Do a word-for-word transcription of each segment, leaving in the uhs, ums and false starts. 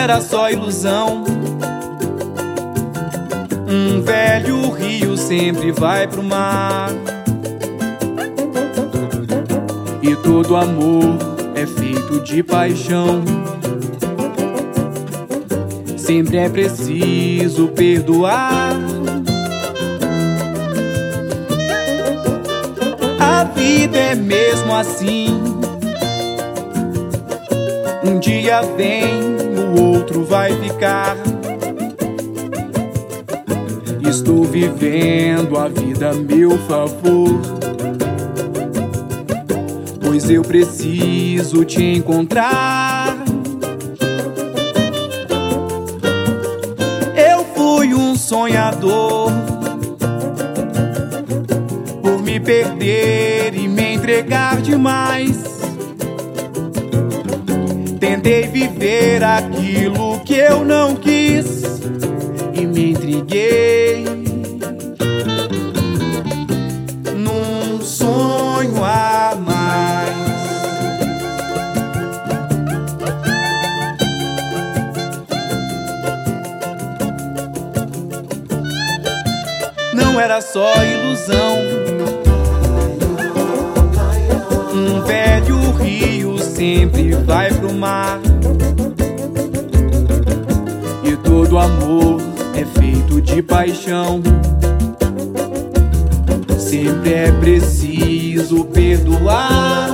era só ilusão. Um velho rio sempre vai pro mar, e todo amor é feito de paixão. Sempre é preciso perdoar. A vida é mesmo assim. Um dia vem, o outro vai ficar. Estou vivendo a vida a meu favor, pois eu preciso te encontrar. Eu fui um sonhador, por me perder e me entregar demais. Tentei viver aquilo que eu não quis e me entreguei num sonho a mais. Não era só ilusão. Um velho rio sempre vai pro mar, e todo amor é feito de paixão. Sempre é preciso perdoar.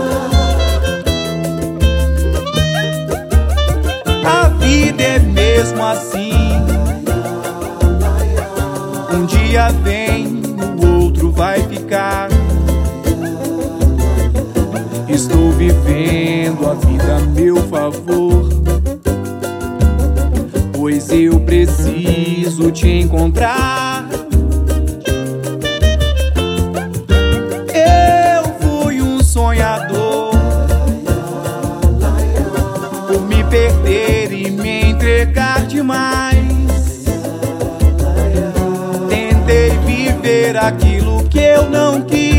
A vida é mesmo assim. Um dia vem, o outro vai ficar. Estou vivendo a vida a meu favor, pois eu preciso te encontrar. Eu fui um sonhador, por me perder e me entregar demais. Tentei viver aquilo que eu não quis